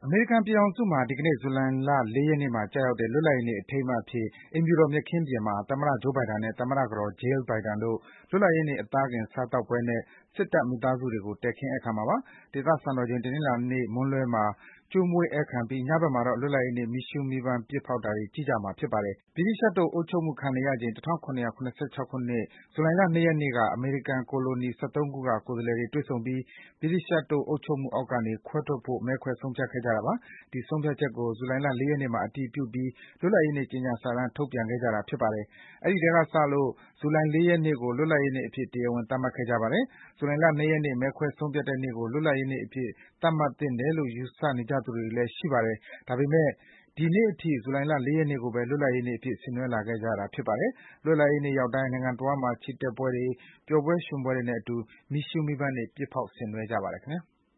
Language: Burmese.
အမေရိကန်ပြည်ထောင်စုမှာ ဒီကနေ့ ဇူလိုင်လ ၄ ရက်နေ့မှာ ကျရောက်တဲ့ လွတ်လပ်ရေးနေ့ အထိမ်းအမှတ်အဖြစ် အိမ်ဖြူတော် မြက်ခင်းပြင်မှာ သမ္မတ Joe Biden နဲ့ သမ္မတကတော် Jill Biden တို့ လွတ်လပ်ရေးနေ့ အသားကင် စားသောက်ပွဲနဲ့ စစ်တပ်မိသားစုတွေကို တည်ခင်းဧည့်ခံမှာပါ။ ဒေသစံတော်ချိန် တနင်္လာနေ့ မွန်းလွဲမှာ ကျွေးမွေးဧည့်ခံပြီး ညဘက်မှာတော့ လွတ်လပ်ရေးနေ့ မီးရှူးမီးပန်း ပစ်ဖောက်တာတွေ ကြည့်ကြမှာ ဖြစ်ပါတယ်။ ဗြိတိသျှတို့အုပ်ချုပ်မှုခံနေရချိန် ၁၇၇၆ ခုနှစ်၊ ဇူလိုင်လ ၂ ရက်နေ့က အမေရိကန်ကိုလိုနီ ၁၃ ခုက ကိုယ်စားလှယ်တွေ တွေ့ဆုံပြီး ဗြိတိသျှတို့အုပ်ချုပ်မှုအောက်ကနေ ခွဲထွက်ဖို့ မဲခွဲဆုံးဖြတ်ခဲ့ကြတာပါ။ ဒီဆုံးဖြတ်ချက်ကို ဇူလိုင်လ ၄ ရက်နေ့မှာ အတည်ပြုပြီး လွတ်လပ်ရေးနေ့ ကြေညာစာတမ်း ထုတ်ပြန်ခဲ့ကြတာ ဖြစ်ပါတယ်။ အဲဒီထဲကစလို့ ဇူလိုင် ၄ ရက်နေ့ကို လွတ်လပ်ရေးနေ့အဖြစ် တရားဝင် သတ်မှတ်ခဲ့ကြပါတယ်။ ဇူလိုင်လ ၂ ရက်နေ့ မဲခွဲဆုံးဖြတ်တဲ့နေ့ကို လွတ်လပ်ရေးနေ့အဖြစ် သတ်မှတ်သင့်တယ်လို့ ယူဆနေကြသူတွေလည်း ရှိပါတယ်။ ဒါပေမယ့် ဒီနေ့အထိ ဇူလိုင်လ ၄ ရက်နေ့ကိုပဲ လွတ်လပ်ရေးနေ့အဖြစ် ဆင်နွှဲလာခဲ့ကြတာ ဖြစ်ပါတယ်။ လွတ်လပ်ရေးနေ့ရောက်တိုင်း နိုင်ငံတဝန်းမှာ ချီတက်ပွဲတွေ၊ ပျော်ပွဲရွှင်ပွဲတွေနဲ့အတူ မီးရှူးမီးပန်းတွေ ပစ်ဖောက် ဆင်နွှဲကြပါတယ် ခင်ဗျာ။